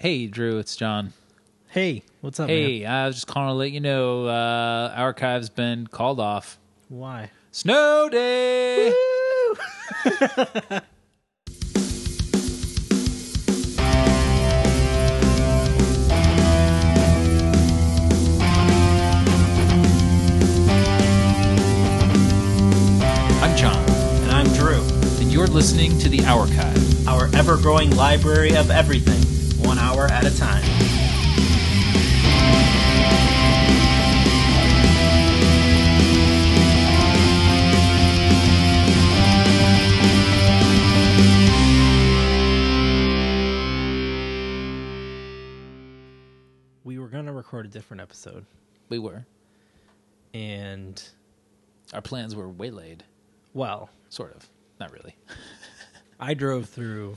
Hey, Drew, it's John. Hey, what's up, man? Hey, I was just calling to let you know Archive's been called off. Why? Snow day! Woo! I'm John, And I'm Drew. and you're listening to The Archive. Our ever-growing library of everything, 1 hour at a time. We were going to record a different episode, We were. and, Our plans were waylaid. well, Sort of. Not really. I drove through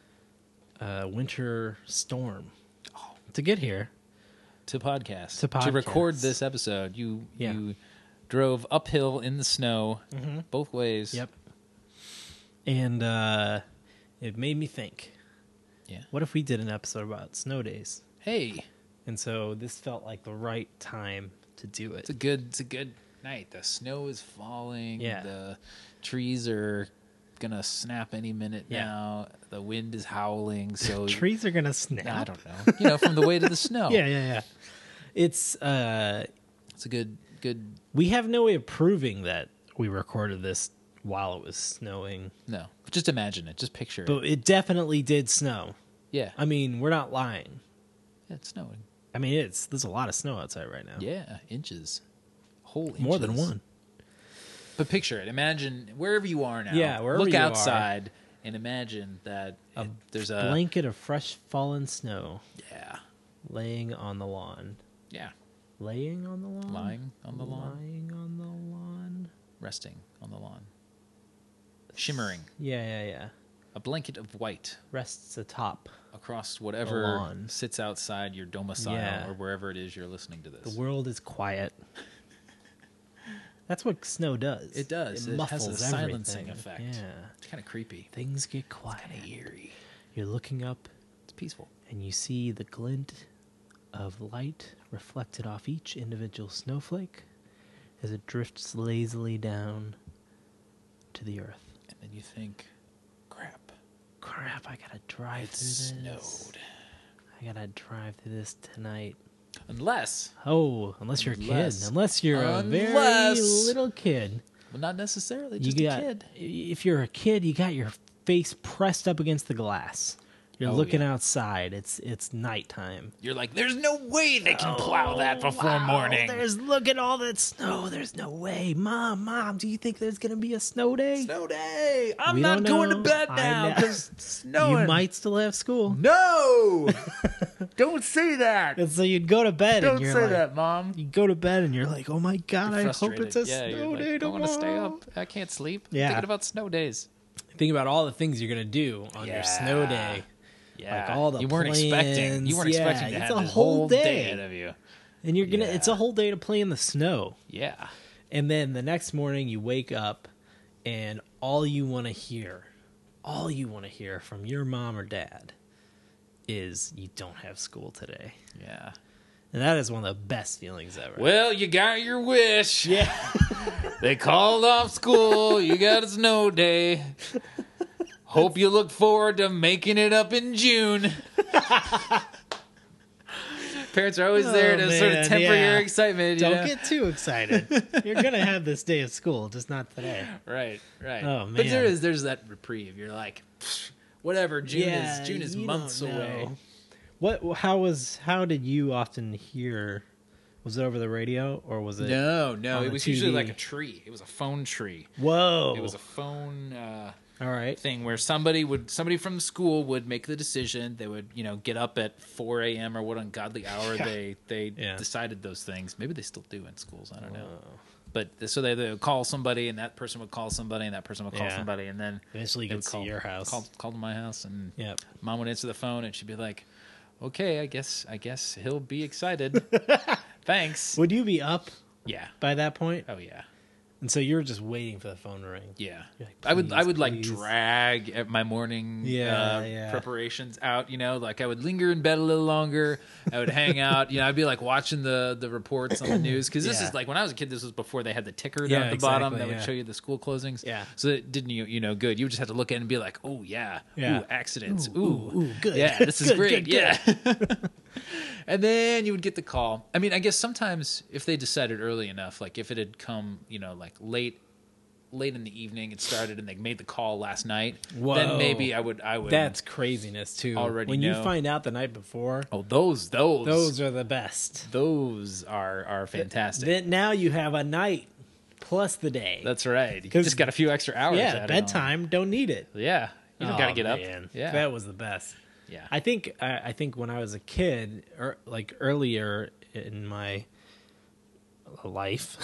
a winter storm to get here. To podcast. To To record podcast. this episode, you Yeah. drove uphill in the snow both ways. Yep. And it made me think, Yeah. what if we did an episode about snow days? Hey, And so this felt like the right time to do it. it's a good night. The snow is falling. Yeah. The trees are gonna snap any minute Yeah. now. The wind is howling. So Trees are gonna snap. I don't know. From the weight of the snow. Yeah. It's It's a good. we have no way of proving that we recorded this while it was snowing, No, just imagine it. Just picture it. but it definitely did snow. Yeah, I mean, we're not lying. it's snowing. I mean, there's a lot of snow outside right now. Yeah, inches. Whole inches. More than one. But picture it. Imagine wherever you are now. Yeah, wherever Look you are. outside and imagine that there's a Blanket of fresh fallen snow Yeah, laying on the lawn. yeah. Laying on the lawn? Lying on the lawn, Lying on the lawn. resting on the lawn, shimmering. Yeah. A blanket of white Rests atop. across whatever The lawn. sits outside your domicile Yeah. or wherever it is you're listening to this. The world is quiet. That's what snow does. It does. It has muffles a silencing everything. effect. Yeah. It's kind of creepy. Things get quiet. Kind of eerie. You're looking up It's peaceful. and you see the glint of light reflected off each individual snowflake as it drifts lazily down to the earth. And then you think, crap, Crap, I gotta drive it through this. snowed. I gotta drive through this tonight. Unless, Unless you're a kid. Unless you're a very Unless- little kid. well, not necessarily, You just got, a kid. If you're a kid, you got your face pressed up against the glass. You're Oh, looking yeah. outside. It's nighttime. You're like, there's no way they can plow that before Wow, morning. Look at all that snow. There's no way. Mom, do you think there's gonna be a snow day? Snow day. I'm We not don't going to know. bed I now know. because it's snowing. You might still have school. No! Don't say that. And so you'd go to bed Don't and you're say like, that, Mom. you go to bed and you're like, oh my god, You're I hope frustrated. it's a Yeah, you're snow like, day I tomorrow. want to stay up. I can't sleep. I'm Yeah. thinking about snow days. Think about all the things you're gonna do on your snow day. Yeah. Like all the you weren't expecting. You weren't plans. expecting Yeah, to it's have a this whole whole day. day ahead of you. And you're gonna it's Yeah. a whole day to play in the snow. Yeah. And then the next morning you wake up and all you want to hear from your mom or dad is you don't have school today. Yeah. And that is one of the best feelings ever. Well, you got your wish. Yeah. They called off school. You got a snow day. Hope you look forward to making it up in June. Parents are always there to sort of man, temper yeah. your excitement. You Don't know? get too excited. You're going to have this day of school, just not today. Right. Oh, But man. there's that reprieve. You're like, whatever. June is you months don't away. know. How did you often hear? Was it over the radio or was it? No. on It the was usually TV? like a tree. It was a phone tree. Whoa! It was a phone All right. thing where somebody from the school would make the decision. They would, get up at 4 a.m. or what ungodly hour they Yeah. decided those things. Maybe they still do in schools. I don't know. But so they would call somebody, and that person would call somebody, and that person would call Yeah. somebody, and then Eventually, you they could would see your house. Call to my house, and Yep. Mom would answer the phone, and she'd be like, "Okay, I guess he'll be excited. Thanks." Would you be up Yeah. by that point? Oh yeah. And so you're just waiting for the phone to ring. Yeah, You're like, I would like please. drag at my morning Yeah. preparations out. Like I would linger in bed a little longer. I would hang out. I'd be like watching the reports on the news because this is like when I was a kid. This was before they had the ticker down at the bottom that would show you the school closings. Yeah. So it didn't good. You would just have to look at it and be like, oh yeah, Yeah. ooh, accidents, Ooh, good. yeah, this is Good, great, good, good. yeah. And then you would get the call. I mean, I guess sometimes if they decided early enough, like if it had come, like late in the evening it started and they made the call last night, then maybe I would That's craziness too. already when know. you find out the night before. Oh, those are the best. Those are fantastic. Then now you have a night plus the day. That's right. You just got a few extra hours. Yeah, added bedtime, don't need it. on. Yeah. You don't got to get up. Man. Yeah. That was the best. Yeah. I think when I was a kid, or like earlier in my life,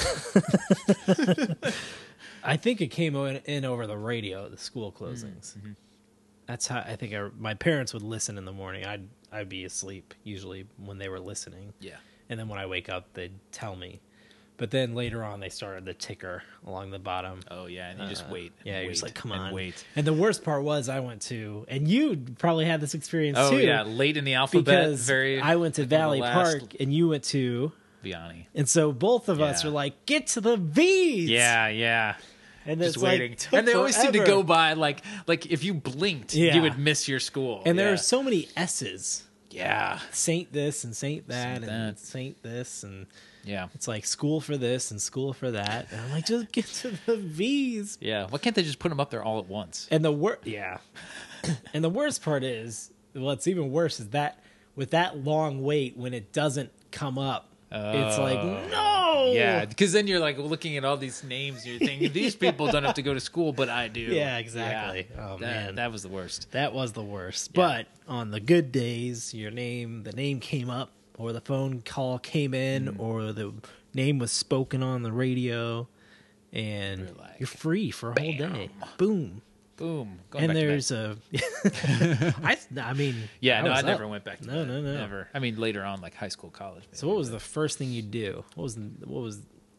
I think it came in over the radio, the school closings. Mm-hmm. That's how I think my parents would listen in the morning. I'd be asleep usually when they were listening. Yeah. And then when I wake up, they'd tell me. But then later on, they started the ticker along the bottom. Oh yeah, and you just wait. Yeah, you're just like, come on. Wait. And the worst part was I went to, and you probably had this experience Oh too. yeah, late in the alphabet. Because I went to one of the Valley last- Park and you went to, Vianney. and so both of us Yeah. were like, get to the V's. Yeah. And Just it's waiting. like, took And they always seem to forever. go by like if you blinked, Yeah. you would miss your school. And there Yeah. are so many S's. Yeah. Saint this and Saint that Saint and that. Saint this and Yeah. it's like school for this and school for that. And I'm like, just get to the V's. Yeah. Why can't they just put them up there all at once? And and the worst part is, what's even worse is that with that long wait when it doesn't come up, it's like, no. Yeah, because then you're like looking at all these names and you're thinking, these people don't have to go to school, but I do. Yeah, exactly. Yeah. Oh, man. That was the worst. That was the worst. Yeah. But on the good days, the name came up, or the phone call came in, or the name was spoken on the radio, and You're like, you're free for a whole day. Boom. Boom. Going And back to there's bed. I mean, Yeah, I was never up. went back to No, bed. no. Never. I mean, later on, like high school, college. So what was the first thing you do? What was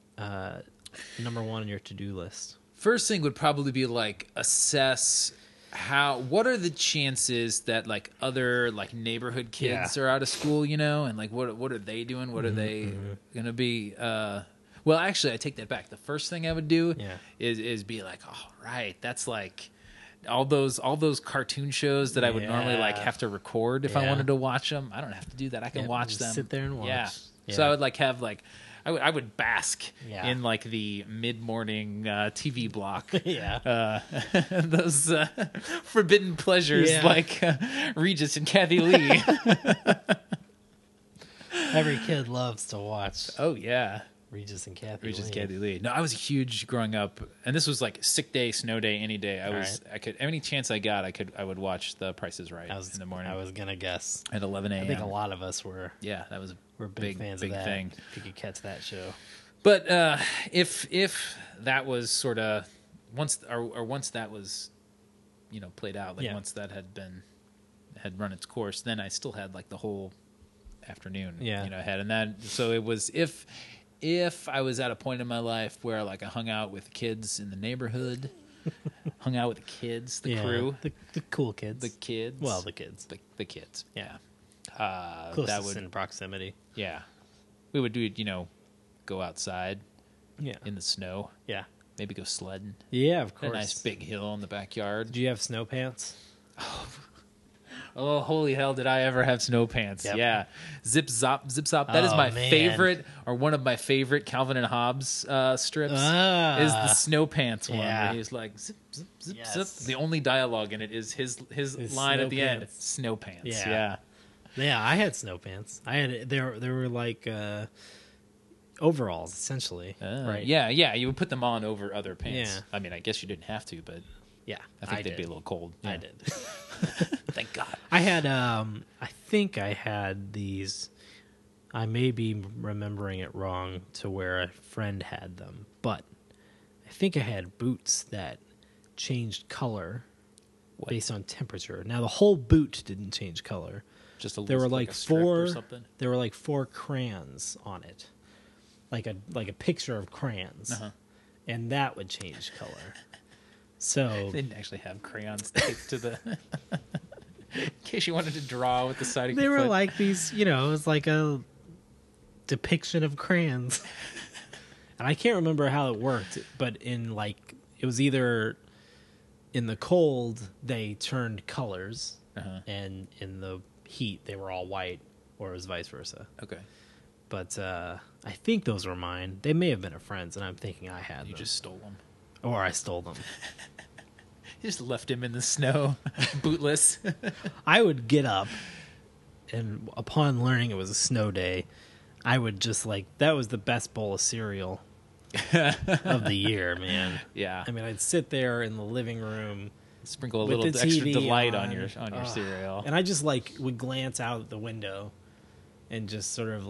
number one on your to-do list? First thing would probably be like assess what are the chances that like other like neighborhood kids are out of school, and like what are they doing? What are they gonna be? Well, actually, I take that back. The first thing I would do is be like, all right, that's like all those cartoon shows that I would normally like have to record if I wanted to watch them. I don't have to do that. I can watch just them. sit there and watch. Yeah. Yeah. So I would like have like I would bask Yeah. in like the mid-morning TV block. Yeah. Those forbidden pleasures Yeah. like Regis and Kathy Lee. Every kid loves to watch Oh yeah, Regis and Kathy. Regis and Lee. Kathy Lee. No, I was huge growing up, and this was like sick day, snow day, any day. I could any chance I got, I would watch The Price is Right in the morning. I was gonna guess. At 11 a.m. I think a lot of us were that was a big fans of that. thing. If you could catch that show. But if that was sort of once that was played out, like once that had run its course, then I still had like the whole afternoon ahead, and that so it was if I was at a point in my life where like I hung out with kids in the neighborhood, hung out with the kids, the crew, the cool kids, the kids, well, the kids, the kids, closest that would in proximity. we would do go outside Yeah, in the snow, yeah, maybe go sledding. yeah. Of A course. nice big hill in the backyard. Did you have snow pants? Oh, holy hell, did I ever have snow pants. Yep. Yeah. Zip Zop. That is Oh, my man. favorite, or one of my favorite Calvin and Hobbes strips, is the snow pants one. Yeah. Where he's like, zip, zip, zip, Yes. zip. The only dialogue in it is his line snow at the end. pants. Snow pants. Yeah. Yeah. Yeah, I had snow pants. I had there were like overalls essentially, right? Yeah. You would put them on over other pants. Yeah. I mean, I guess you didn't have to, but Yeah, I think they'd did. be a little cold. I Yeah. did. Thank God. I had I think I had these. I may be remembering it wrong to where a friend had them, but I think I had boots that changed color based on temperature. Now the whole boot didn't change color. Just a There were like like a strip or four. something. There were like 4 crayons on it, like a picture of crayons, Uh-huh. and that would change color. So They didn't actually have crayons taped to the... in case you wanted to draw with the side of they your were foot. like these, it was like a depiction of crayons. And I can't remember how it worked, but it was either in the cold they turned colors, and in the heat they were all white, or it was vice versa. Okay. But I think those were mine. They may have been a friend's, and I'm thinking I had them. You just stole them. Or I stole them. You just left him in the snow, bootless. I would get up, and upon learning it was a snow day, I would just that was the best bowl of cereal of the year, man. Yeah. I mean, I'd sit there in the living room, Sprinkle a with little the extra TV delight on on. your cereal. and I just would glance out the window and just sort of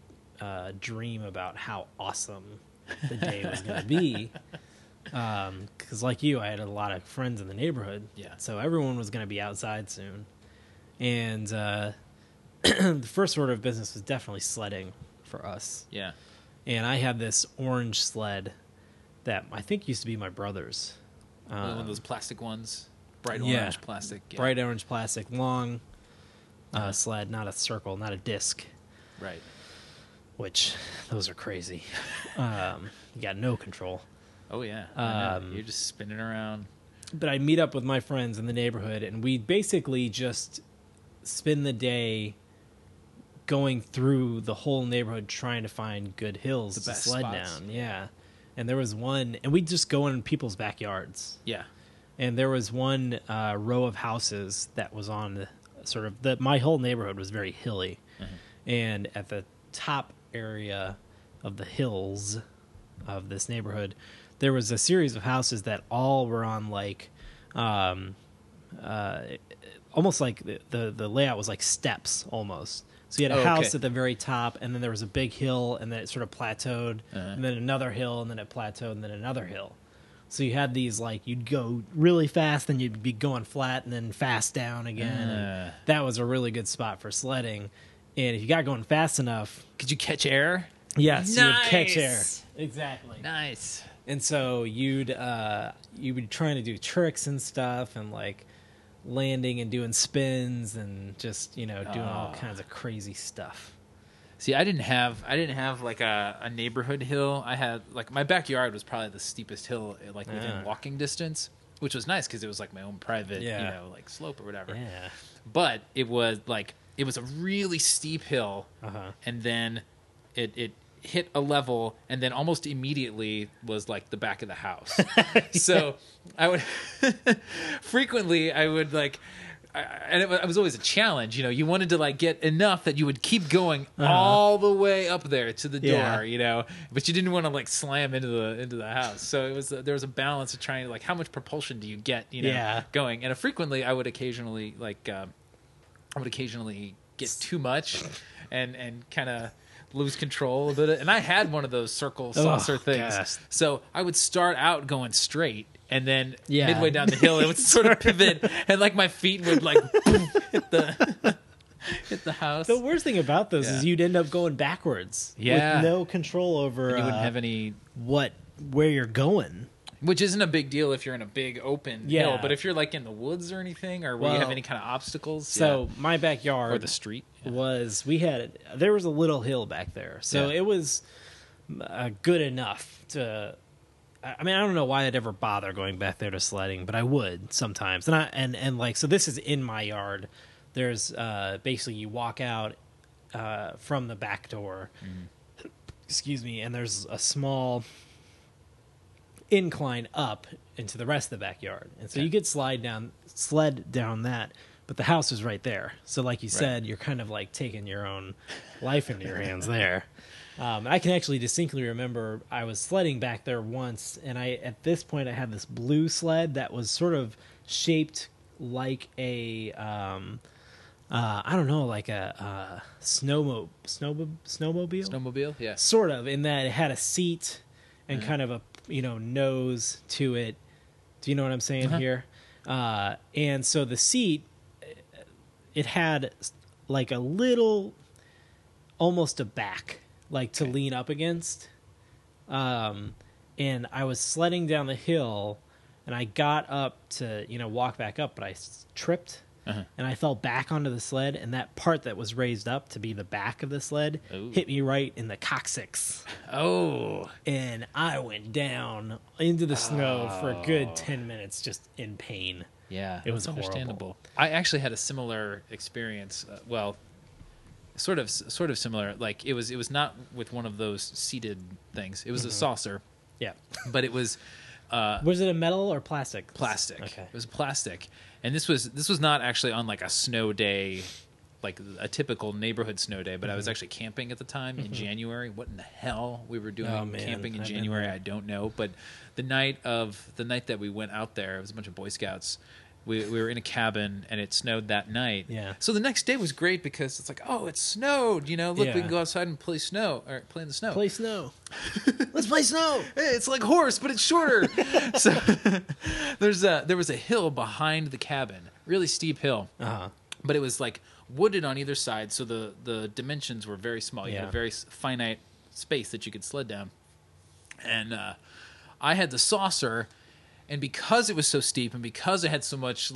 dream about how awesome the day was going to be. Because like you, I had a lot of friends in the neighborhood. Yeah. So everyone was going to be outside soon. And the first order of business was definitely sledding for us. Yeah. And I had this orange sled that I think used to be my brother's. One of those plastic ones. Bright yeah. orange plastic. Yeah. Bright orange plastic, long sled, not a circle, not a disc. Right. Which, those are crazy. You got no control. Oh, yeah. I know. You're just spinning around. But I'd meet up with my friends in the neighborhood, and we'd basically just spend the day going through the whole neighborhood trying to find good hills The to best sled spots. down. Yeah. And there was one, and we'd just go in people's backyards. Yeah. And there was one row of houses that was on my whole neighborhood was very hilly. Mm-hmm. And at the top area of the hills of this neighborhood, there was a series of houses that all were on almost like the layout was like steps almost. So you had a house at the very top, and then there was a big hill, and then it sort of plateaued, and then another hill, and then it plateaued, and then another hill. So you had these, you'd go really fast, then you'd be going flat, and then fast down again. And that was a really good spot for sledding. And if you got going fast enough... Could you catch air? Yes, Nice. you would catch air. Exactly. Nice. And so you'd be trying to do tricks and stuff, and landing and doing spins, and just doing all kinds of crazy stuff. See, I didn't have a neighborhood hill. I had my backyard was probably the steepest hill within walking distance, which was nice because it was my own private slope or whatever. Yeah. But it was a really steep hill, and then it hit a level, and then almost immediately was the back of the house. So I would frequently and it was always a challenge. You wanted to get enough that you would keep going all the way up there to the door, but you didn't want to slam into the house. So there was a balance of trying to how much propulsion do you get, going. And frequently I would occasionally get too much and kind of lose control a bit. And I had one of those circle saucer things. Gosh. So I would start out going straight, and then midway down the hill it would sort of pivot, and my feet would boom, hit the house. The worst thing about those is you'd end up going backwards. Yeah. With no control over you wouldn't have any where you're going. Which isn't a big deal if you're in a big open hill, but if you're in the woods or anything, or where you have any kind of obstacles. So my backyard or the street there was a little hill back there, so it was good enough to. I mean, I don't know why I'd ever bother going back there to sledding, but I would sometimes. And so this is in my yard. There's basically you walk out from the back door. Excuse me, and there's a small incline up into the rest of the backyard, and so you could sled down that, but the house is right there. So like you said, you're kind of taking your own life into your hands there. I can actually distinctly remember I was sledding back there once, and at this point I had this blue sled that was sort of shaped like a I don't know, like a snowmobile, yeah, sort of, in that it had a seat and kind of a nose to it. Do you know what I'm saying here? And so the seat, it had a little, almost a back, to lean up against. And and I was sledding down the hill, and I got up to walk back up, but I tripped. And I fell back onto the sled, and that part that was raised up to be the back of the sled hit me right in the coccyx. Oh. And I went down into the snow for a good 10 minutes just in pain. Yeah, it was understandable. I actually had a similar experience. Sort of similar. Like it was not with one of those seated things. It was a saucer. Yeah, but it was. Was it a metal or plastic? Plastic. Okay, it was plastic, and this was not actually on like a snow day, like a typical neighborhood snow day. But I was actually camping at the time in January. What in the hell we were doing camping in January? I don't know. But the night that we went out there, it was a bunch of Boy Scouts. We were in a cabin, and it snowed that night. Yeah. So the next day was great because it's like, oh, it snowed. Look, we can go outside and play in the snow. Play snow. Let's play snow. Hey, it's like horse, but it's shorter. So there was a hill behind the cabin, really steep hill. But it was like wooded on either side, so the dimensions were very small. You had a very finite space that you could sled down. And I had the saucer. And because it was so steep and because I had so much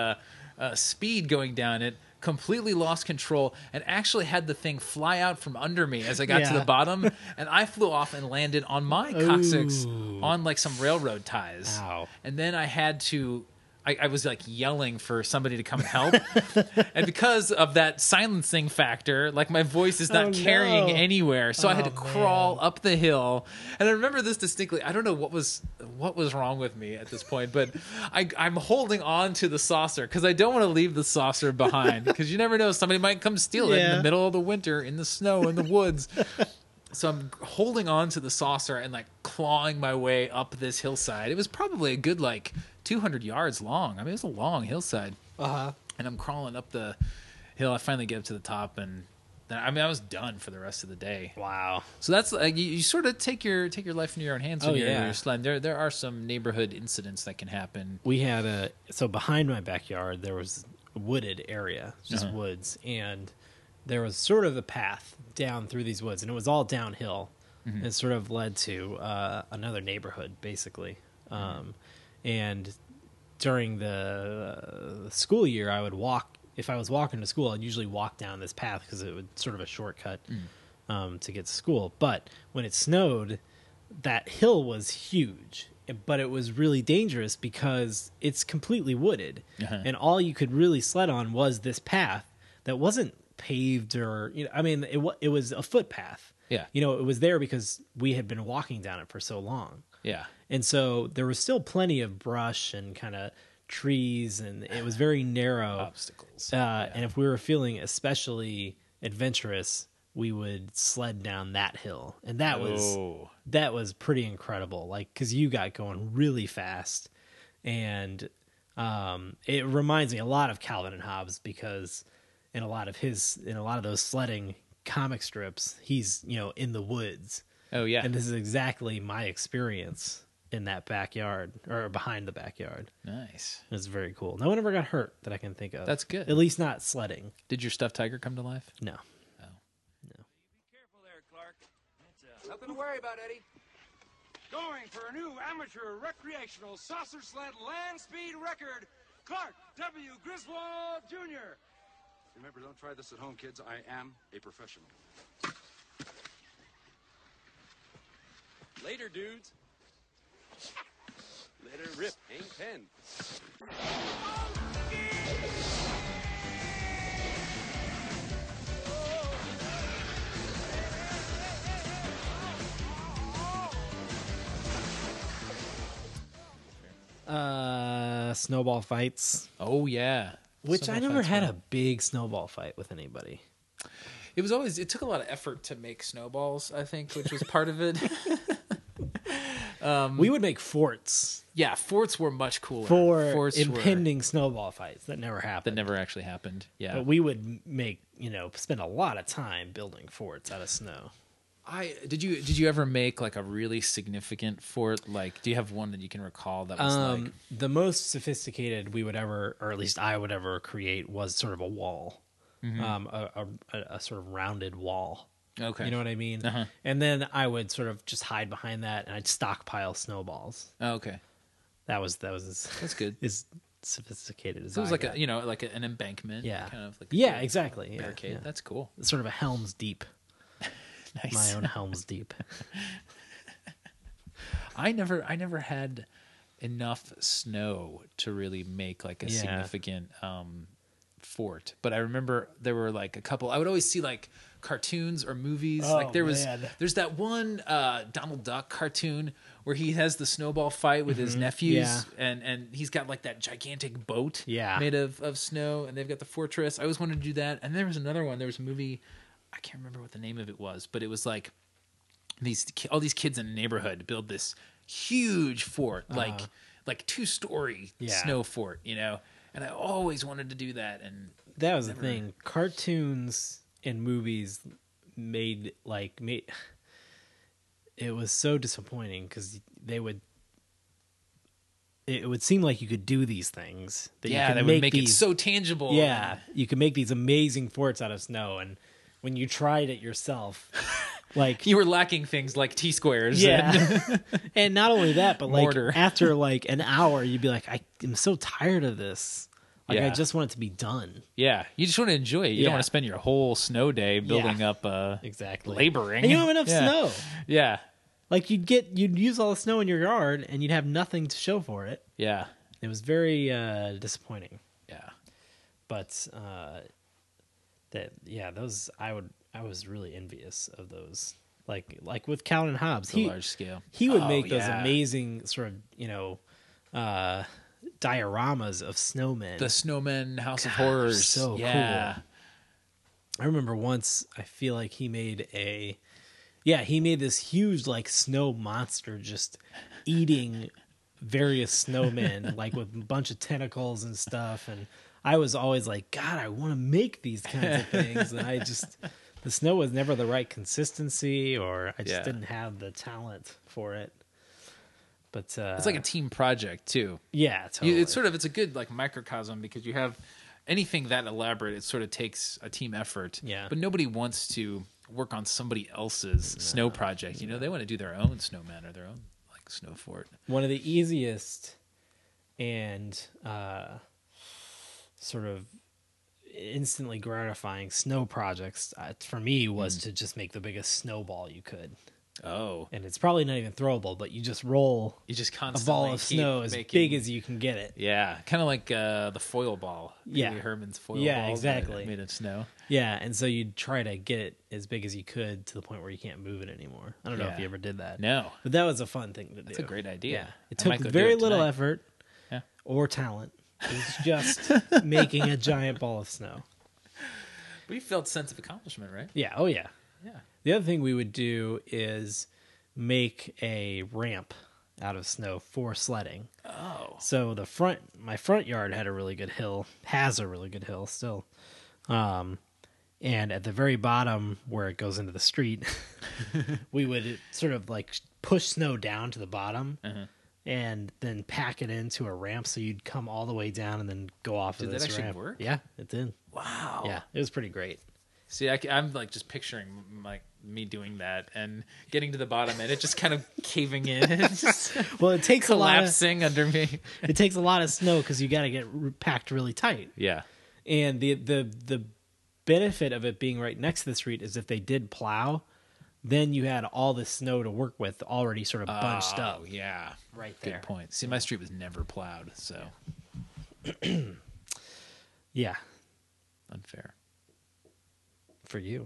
speed going down it, completely lost control and actually had the thing fly out from under me as I got to the bottom. And I flew off and landed on my coccyx on like some railroad ties. Ow. And then I had to... I was like yelling for somebody to come and help. And because of that silencing factor, like my voice is not carrying anywhere. So I had to crawl up the hill. And I remember this distinctly. I don't know what was wrong with me at this point, but I'm holding on to the saucer because I don't want to leave the saucer behind because you never know. Somebody might come steal it in the middle of the winter in the snow in the woods. So I'm holding on to the saucer and like clawing my way up this hillside. It was probably a good 200 yards long. I mean, it was a long hillside. And I'm crawling up the hill. I finally get up to the top, and then, I was done for the rest of the day. Wow. So that's you sort of take your life in your own hands when you're sledding. There are some neighborhood incidents that can happen. We had behind my backyard there was a wooded area, just woods, and there was sort of a path down through these woods, and it was all downhill. It sort of led to another neighborhood, basically. And during the school year, I would walk. If I was walking to school, I'd usually walk down this path because it would sort of a shortcut to get to school. But when it snowed, that hill was huge, but it was really dangerous because it's completely wooded, and all you could really sled on was this path that wasn't paved or it was a footpath. Yeah. It was there because we had been walking down it for so long. Yeah. And so there was still plenty of brush and kind of trees, and it was very narrow. Obstacles. And if we were feeling especially adventurous, we would sled down that hill. And that was pretty incredible, because you got going really fast. And it reminds me a lot of Calvin and Hobbes, because in a lot of those sledding comic strips, he's in the woods. Oh yeah. And this is exactly my experience in that backyard, or behind the backyard. Nice. It's very cool. No one ever got hurt that I can think of. That's good. At least not sledding. Did your stuffed tiger come to life? No. Oh. No. Be careful there, Clark. Nothing to worry about, Eddie. Going for a new amateur recreational saucer sled land speed record, Clark W. Griswold Jr. Remember, don't try this at home, kids. I am a professional. Later, dudes. Let her rip, Hank 10. Snowball fights. Oh yeah. Which Snowball I never fights had were- a big snowball fight with anybody. It took a lot of effort to make snowballs, I think, which was part of it. We would make forts Yeah, forts were much cooler. for Forts were- impending snowball fights. That never that happened. never actually happened. Yeah. But we would make, spend a lot of time building forts out of snow. Did you ever make like a really significant fort? Like, do you have one that you can recall that was like The most sophisticated we would ever, or at least I would ever create, was sort of a wall, a sort of rounded wall. Okay. You know what I mean? Uh-huh. And then I would sort of just hide behind that, and I'd stockpile snowballs. Oh, okay. That was as, That's good. as sophisticated as So it was I like got. an embankment. Yeah. Kind of like Yeah, exactly. Yeah, barricade. yeah. That's cool. Sort of a Helm's Deep. Nice. My own Helm's Deep. I never had enough snow to really make like a Yeah. significant fort. But I remember there were like a couple. I would always see like cartoons or movies. Oh, like man. there's that one Donald Duck cartoon where he has the snowball fight with his nephews, Mm-hmm. Yeah. and he's got like that gigantic boat Yeah. made of snow, and they've got the fortress. I always wanted to do that. And there was another one. There was a movie. I can't remember what the name of it was, but it was like all these kids in a neighborhood build this huge fort, like 2-story Yeah. snow fort, you know. And I always wanted to do that, and That was the thing. Cartoons and movies made it was so disappointing because it would seem like you could do these things. That you yeah, could that would make it these- so tangible. Yeah, you could make these amazing forts out of snow, and when you tried it yourself, like You were lacking things like T-squares. yeah, and not only that, but like Mortar. after like an hour, you'd be like, I am so tired of this. Like I Yeah. just want it to be done. Yeah, you just want to enjoy it. You Yeah. don't want to spend your whole snow day building Yeah. up Exactly. laboring. And you don't have enough Yeah. snow. Yeah, Like you'd use all the snow in your yard, and you'd have nothing to show for it. yeah, It was very disappointing. yeah. But those I was really envious of those. Like with Calvin and Hobbes, The large scale. he would Oh, make those yeah. amazing sort of dioramas of snowmen. The Snowmen House of God, Horrors. so yeah. cool. I remember once I feel like he made this huge like snow monster just eating various snowmen like with a bunch of tentacles and stuff, and I was always like, God, I want to make these kinds of things, and the snow was never the right consistency, or I just Yeah. didn't have the talent for it. But It's like a team project too. yeah, totally. It's a good like microcosm because you have anything that elaborate. It sort of takes a team effort. Yeah. But nobody wants to work on somebody else's snow project. You know, they want to do their own snowman or their own like snow fort. One of the easiest and sort of instantly gratifying snow projects for me was to just make the biggest snowball you could. Oh, And it's probably not even throwable, but you just roll you just a constantly ball of keep snow as making- big as you can get it. Yeah, kind of like the foil ball. Yeah. Pee-wee Herman's foil Yeah, balls exactly. made of snow. Yeah, and so you'd try to get it as big as you could to the point where you can't move it anymore. I don't know if Yeah. you ever did that. No, But that was a fun thing to do. that's a great idea. Yeah. It I might took go do very it little tonight. effort Yeah. or talent. It was just making a giant ball of snow. But you felt sense of accomplishment, right? Yeah, oh yeah. Yeah. The other thing we would do is make a ramp out of snow for sledding. Oh, So my front yard had a really good hill, has a really good hill still. And at the very bottom where it goes into the street, we would sort of like push snow down to the bottom and then pack it into a ramp so you'd come all the way down and then go off Did of that this actually ramp. work? Yeah, it did. wow. Yeah, it was pretty great. See, I'm like just picturing like me doing that and getting to the bottom and it just kind of caving in, and just Well, it takes a lot collapsing under me. of snow because you got to get packed really tight. Yeah. And the benefit of it being right next to the street is if they did plow, then you had all the snow to work with already sort of bunched up Oh, yeah. right there. Good point. See, my street was never plowed, so Yeah, unfair. for you.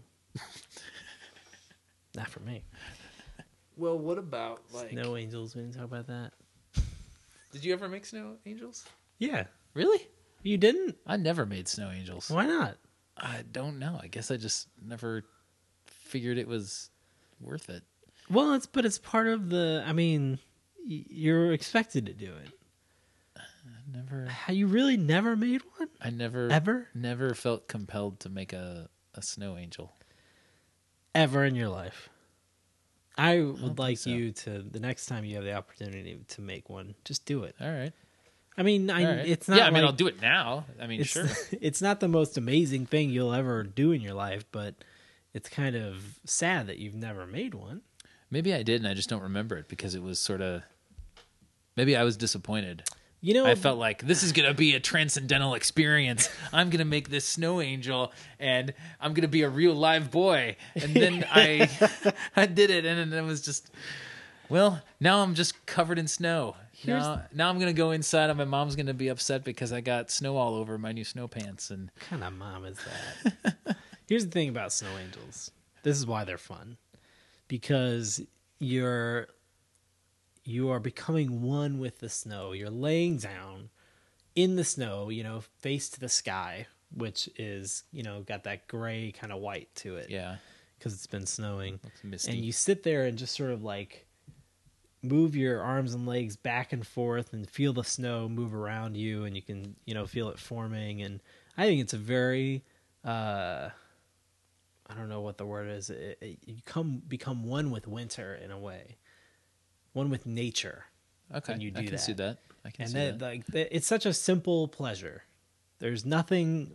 Not for me. Well, what about like? Snow angels. We didn't talk about that. Did you ever make snow angels? Yeah, Really? you didn't. I never made snow angels. Why not? I don't know. I guess I just never figured it was worth it. Well, it's part of the. I mean, you're expected to do it. Never. You really never made one I never ever, never felt compelled to make a snow angel. ever in your life. I don't would think like so. you to the next time you have the opportunity to make one, just do it. All right. I mean, All right. it's not. Yeah, I mean, like- I'll do it now. I mean, it's, sure. It's not the most amazing thing you'll ever do in your life, but it's kind of sad that you've never made one. Maybe I did, and I just don't remember it because it was sort of. Maybe I was disappointed. You know, I felt like this is going to be a transcendental experience. I'm going to make this snow angel, and I'm going to be a real live boy. And then I did it, and it was just, well, now I'm just covered in snow. Now I'm going to go inside, and my mom's going to be upset because I got snow all over my new snow pants. And what kind of mom is that? Here's the thing about snow angels. This is why they're fun. Because you are becoming one with the snow. You're laying down in the snow, face to the sky, which is, got that gray kind of white to it. yeah, Because it's been snowing. it's misty. And you sit there and just sort of like move your arms and legs back and forth and feel the snow move around you, and you can, feel it forming. And I think it's a very, I don't know what the word is. You become one with winter in a way. One with nature. Okay, when you do I can that. see that. I can And see that. like it's such a simple pleasure. There's nothing,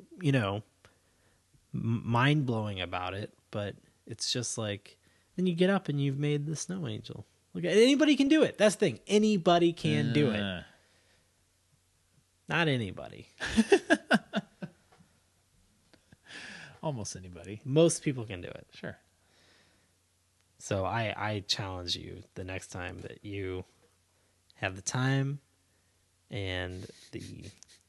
mind blowing about it, but it's just like then you get up and you've made the snow angel. Look, anybody can do it. That's the thing. Anybody can do it. Not anybody. Almost anybody. Most people can do it. Sure. So I challenge you the next time that you have the time and the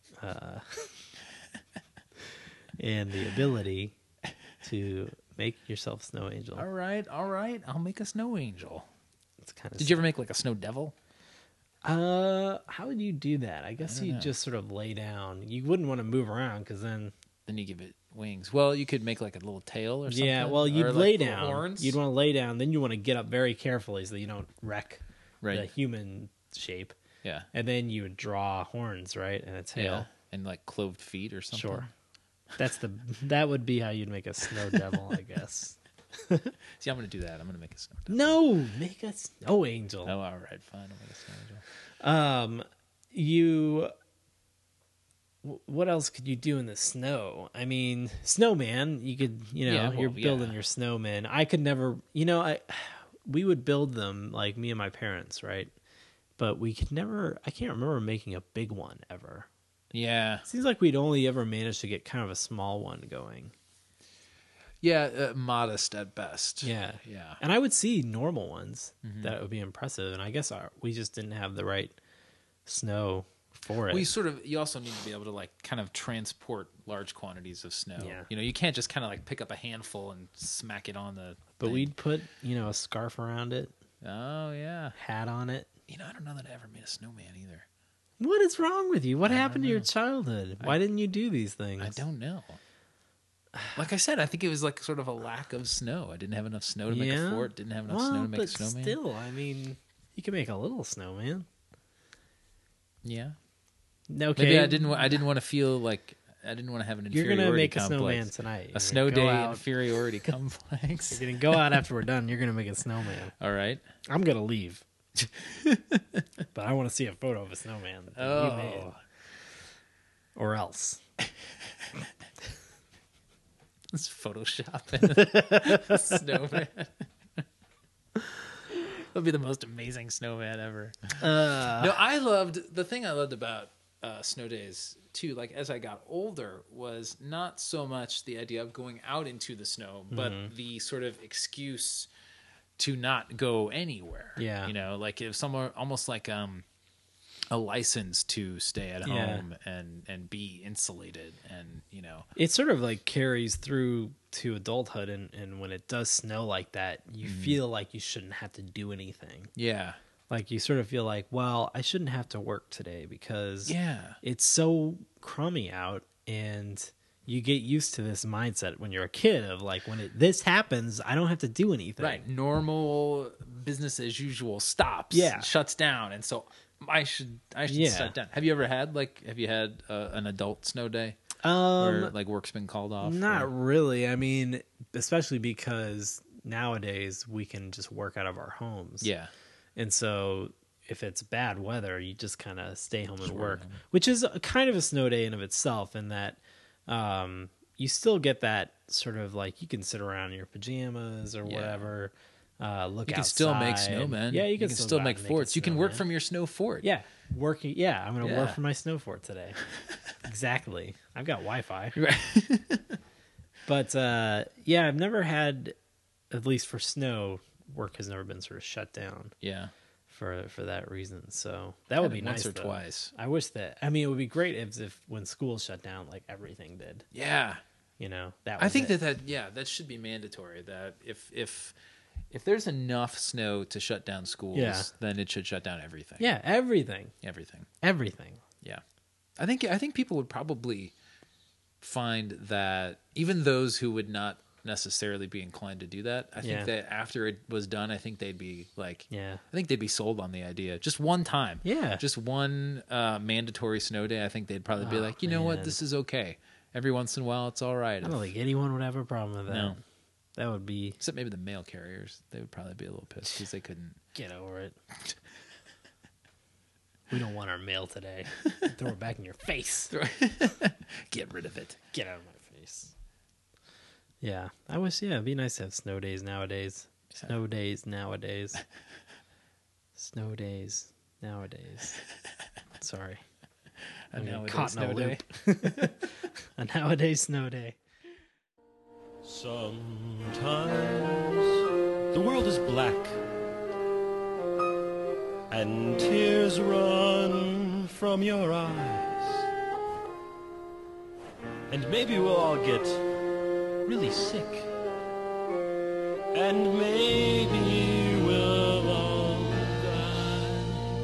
and the ability to make yourself snow angel. All right. I'll make a snow angel. It's kind of. Did you ever make like a snow devil? How would you do that? I guess I don't you'd know. just sort of lay down. You wouldn't want to move around because then. Then you give it wings. Well, you could make like a little tail or something. Yeah, well, or, you'd like, lay little down. Horns. You'd want to lay down. Then you want to get up very carefully so that you don't wreck right. the human shape. Yeah. And then you would draw horns, right, and a tail. Yeah. And like cloved feet or something. Sure. That would be how you'd make a snow devil, I guess. See, I'm going to do that. I'm going to make a snow devil. No, make a snow angel. Oh, all right. Fine. I'll make a snow angel. What else could you do in the snow? I mean, snowman, you could, Yeah, well, you're building yeah. your snowman. I could never, we would build them, like me and my parents, right? But we could never, I can't remember making a big one ever. Yeah. Seems like we'd only ever managed to get kind of a small one going. Yeah. Modest at best. Yeah. Yeah. And I would see normal ones that would be impressive. And I guess we just didn't have the right snow for it. Well, you also need to be able to like kind of transport large quantities of snow. Yeah. You can't just kind of like pick up a handful and smack it on the But thing. we'd put, a scarf around it, Oh, yeah. hat on it. I don't know that I ever made a snowman either. What is wrong with you? What happened to your know. childhood? Why didn't you do these things? I don't know. Like I said, I think it was like sort of a lack of snow. I didn't have enough snow to make a fort. Didn't have enough snow to make a but snowman. still, I mean, you can make a little snowman. Yeah. Okay, Maybe I didn't want to feel like I didn't want to have an You're inferiority gonna make a complex. snowman tonight. A snow day Out. inferiority complex. You're gonna go out after we're done. You're gonna make a snowman. All right. I'm gonna leave, but I want to see a photo of a snowman that you made, or else. Let's Photoshop a snowman. It'll be the most amazing snowman ever. No, the thing I loved about snow days too, like as I got older, was not so much the idea of going out into the snow, but the sort of excuse to not go anywhere. Yeah. Like if somewhere almost like a license to stay at home and be insulated and It sort of like carries through to adulthood, and when it does snow like that, you feel like you shouldn't have to do anything. yeah. Like you sort of feel like, well, I shouldn't have to work today because Yeah. it's so crummy out, and you get used to this mindset when you're a kid of like, when this happens, I don't have to do anything. Right. Normal business as usual stops. Yeah. Shuts down. And so I should Yeah. shut down. Have you had an adult snow day? Where like work's been called off? Not or- really. I mean, especially because nowadays we can just work out of our homes. Yeah. And so if it's bad weather, you just kind of stay home and work, which is a kind of a snow day in of itself, in that, you still get that sort of like, you can sit around in your pajamas or Yeah. whatever. Look, You can still make outside. snowmen. Yeah, you can still go out make and forts. You can work snowman. from your snow fort. Yeah, working. Yeah, I'm gonna Yeah. work from my snow fort today. Exactly. I've got Wi-Fi. Right. But yeah, I've never had, at least for snow, work has never been sort of shut down Yeah. for that reason. So that would be Once nice. or though. twice. I wish that. I mean, it would be great if when schools shut down, like everything did. Yeah. You know, that. I Was think it. that should be mandatory. That if there's enough snow to shut down schools, Yeah. then it should shut down everything. Yeah, everything. Everything. Yeah. I think people would probably find that even those who would not necessarily be inclined to do that, I think Yeah. that after it was done, I think they'd be like, Yeah. I think they'd be sold on the idea. Just one time. Yeah. Just one mandatory snow day. I think they'd probably be Oh, like, you know what? man. This is okay. Every once in a while, it's all right. I don't think anyone would have a problem with that. No. That would be, Except maybe the mail carriers. They would probably be a little pissed because they couldn't. get over it. We don't want our mail today. Throw it back in your face. Get rid of it. Get out of my face. Yeah, I wish. Yeah, it'd be nice to have snow days nowadays. Snow days nowadays. Snow days nowadays. Sorry. A Okay, nowadays caught in a snow day. loop. A nowadays snow day. Sometimes the world is black and tears run from your eyes. And maybe we'll all get really sick. And maybe we'll all die.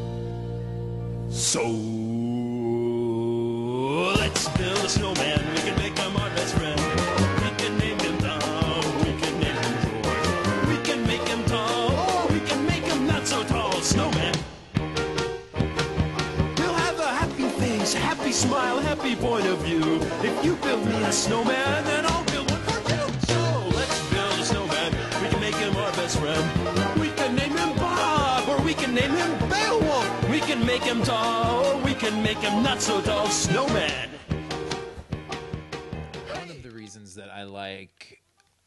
So let's build a snowman. We can make him our best friend. We can name him Tom. We can name him George. We can make him tall, or we can make him not so tall. Snowman. He'll have a happy face, a happy smile, a happy point of view. If you build me a snowman, then I'll build one for you. So let's build a snowman. We can make him our best friend. We can name him Bob, or we can name him Beowulf. We can make him tall, or we can make him not so tall. Snowman. One of the reasons that I like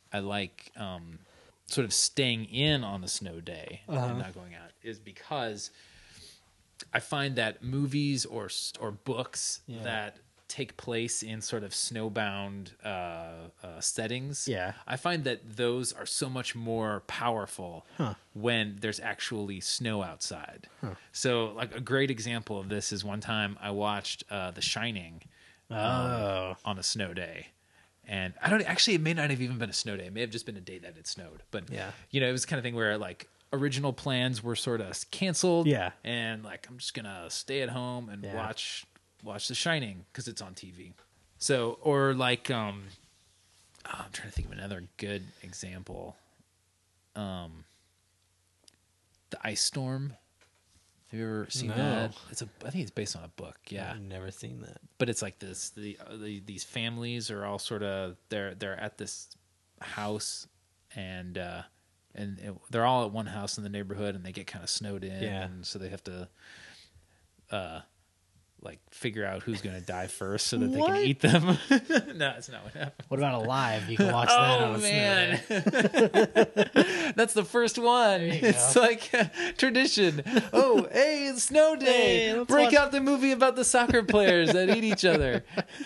sort of staying in on a snow day and not going out is because I find that movies or books that take place in sort of snowbound settings, Yeah. I find that those are so much more powerful when there's actually snow outside. So, like, a great example of this is one time I watched The Shining Oh. on a snow day. And I don't actually, it may not have even been a snow day. It may have just been a day that it snowed. But, Yeah. you know, it was the kind of thing where, like, original plans were sort of canceled. Yeah. And, like, I'm just going to stay at home and Yeah. watch The Shining because it's on TV. So, or like, I'm trying to think of another good example. The Ice Storm. Have you ever seen No. that? I think it's based on a book. Yeah. I've never seen that. But it's like this: these families are all sort of they're at this house, and they're all at one house in the neighborhood, and they get kind of snowed in, Yeah. and so they have to, like, figure out who's going to die first so that they What? can eat them. No, that's not what happened. What about Alive? You can watch that on Oh a man, snow day. that's the first one. you It's go. like tradition. Oh, hey, it's snow day. Hey, let's Break watch- out the movie about the soccer players that eat each other.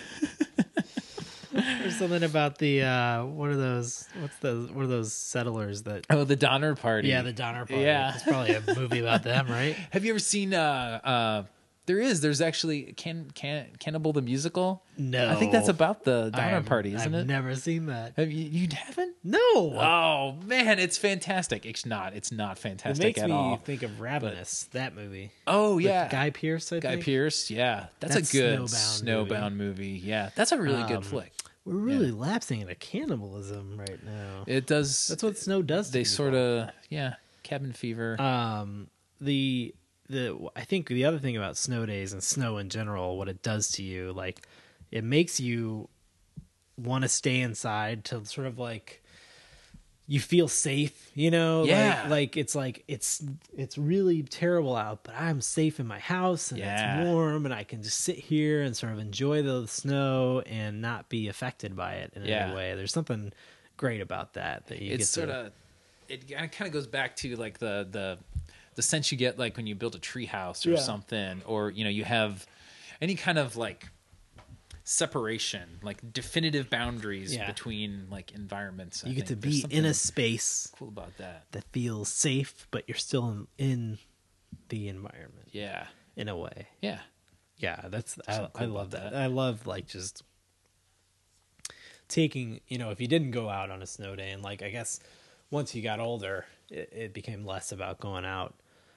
There's something about the what are those? What are those settlers that? Oh, the Donner Party. Yeah, the Donner Party. Yeah. It's probably a movie about them, right? Have you ever seen? There's actually Cannibal the Musical. No, I think that's about the Donner Party, isn't I've it? never seen that. Have you haven't? No, Oh man, it's fantastic. It's not it fantastic makes at me all. think of Ravenous. That movie. Oh With yeah, Guy Pearce. I Guy think. Pearce. Yeah, that's That's a good snowbound snowbound movie. Yeah, that's a really good flick. We're really lapsing into cannibalism right now. It does. That's what snow does. To they people. sort of cabin fever. The I think the other thing about snow days and snow in general, what it does to you, like, it makes you want to stay inside to sort of like you feel safe, you know? Yeah. It's really terrible out, but I'm safe in my house and Yeah. it's warm and I can just sit here and sort of enjoy the snow and not be affected by it in Yeah. any way. There's something great about that you It's get sort of, it kind of goes back to like the sense you get like when you build a tree house or Yeah. something, or, you know, you have any kind of like separation, like definitive boundaries Yeah. between like environments. you get to There's be in a something space cool about that. that feels safe, but you're still in the environment Yeah. in a way. Yeah. Yeah, I cool love about that. that. I love like just taking, you know, if you didn't go out on a snow day, and like I guess once you got older, it became less about going out.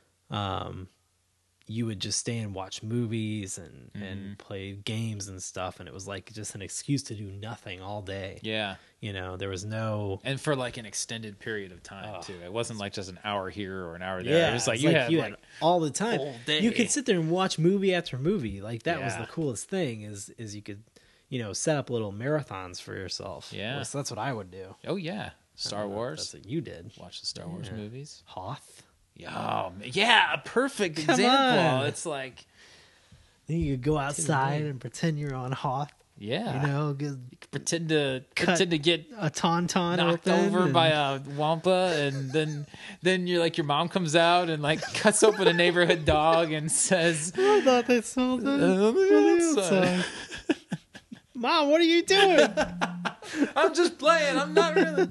You would just stay and watch movies and play games and stuff, and it was like just an excuse to do nothing all day. Yeah. You know, there was no And for like an extended period of time too. It wasn't like just an hour here or an hour there. Yeah, It was like it's you had like all the time. whole day. You could sit there and watch movie after movie. Like that was Yeah. the coolest thing is you could, you know, set up little marathons for yourself. Yeah. So that's what I would do. oh yeah, Star Wars. That's what you did. Watch the Star Wars Yeah. movies. Hoth. Yeah, yeah, a perfect Come example. on. It's like, Then you could go outside and pretend you're on Hoth. yeah, You know, get pretend to Cut get a tauntaun knocked open over and- by a wampa, and then you're like your mom comes out and like cuts open a neighborhood dog and says, I thought they sold it "On the outside." Mom, what are you doing? I'm just playing. I'm not really.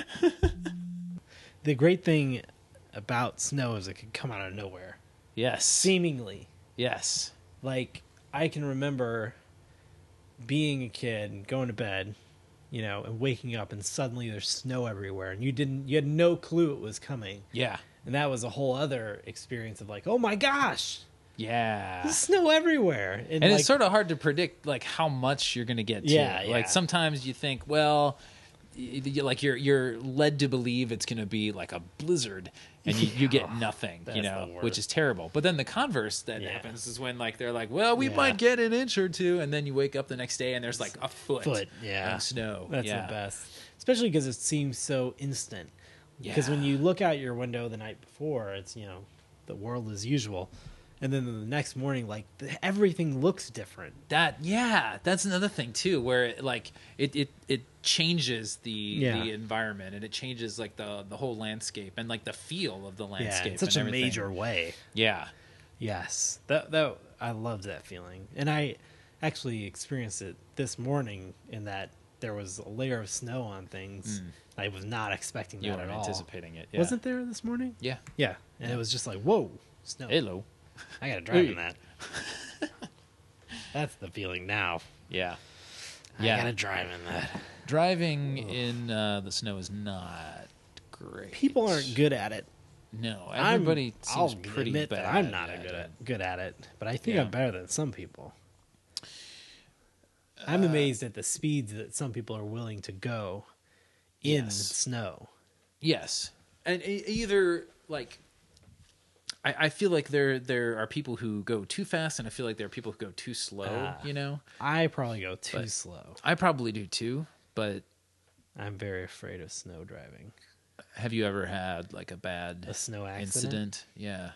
The great thing about snow is it can come out of nowhere, Yes. seemingly. Yes. Like I can remember being a kid and going to bed, you know, and waking up and suddenly there's snow everywhere and you had no clue it was coming. Yeah. And that was a whole other experience of like, oh my gosh, Yeah. there's snow everywhere. And like, it's sort of hard to predict like how much you're going to get. Yeah, to. yeah. Like sometimes you think, well, like you're led to believe it's going to be like a blizzard, and you get nothing, That's you the know, worst. which is terrible. But then the converse that Yeah. happens is when like they're like, well, we Yeah. might get an inch or two, and then you wake up the next day and there's like a foot yeah. of snow. That's yeah. the best. Especially because it seems so instant. Because when Yeah. you look out your window the night before, it's, you know, the world as usual. And then the next morning, like, everything looks different. That's another thing too, where it changes the environment, and it changes like the whole landscape and like the feel of the landscape. Yeah, in such and a everything. major way. Yeah. Yes. That I loved that feeling. And I actually experienced it this morning in that there was a layer of snow on things. I was not expecting You that weren't at all. anticipating it. Yeah. Wasn't there this morning? Yeah. Yeah. And it was just like, whoa, snow. Hello. I got to drive in Hey. that. That's the feeling now. Yeah. I got to drive in that. Driving in the snow is not great. People aren't good at it. No, everybody I'll seems pretty admit bad. that I'm not at good at it, but I think Yeah. I'm better than some people. I'm amazed at the speeds that some people are willing to go in Yes. snow. Yes, and either like, I feel like there are people who go too fast, and I feel like there are people who go too slow. You know, I probably go too But- slow. I probably do too. But I'm very afraid of snow driving. have you ever had like a bad A snow accident? incident? Yeah.